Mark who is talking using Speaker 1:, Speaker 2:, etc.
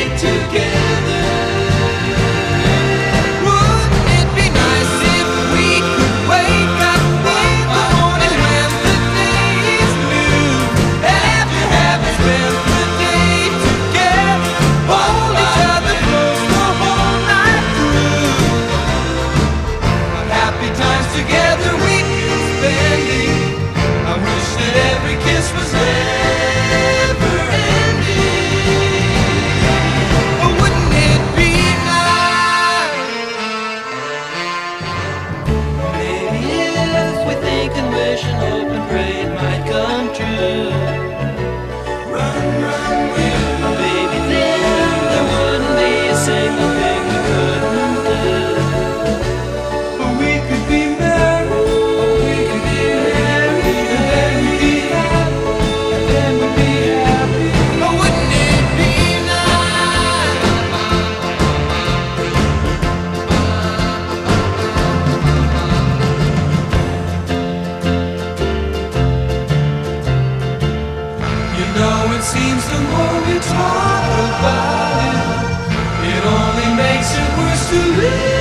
Speaker 1: together. Wouldn't it be nice if we could wake up in the morning when the day is new, and after having spent the day together, hold each other close the whole night through? Happy times together we've been spending. I wish that every kiss was never ending. Oh, wouldn't it be nice? Maybe if we think and wish and hope and pray it might come true. Run, run, will. Baby, then there wouldn't be a single thing we couldn't do. We could be married, we could be married, and then we'd be happy, and then we'd be happy. Oh, wouldn't it be nice? You know, it seems the more we talk about it, it only makes it worse to live.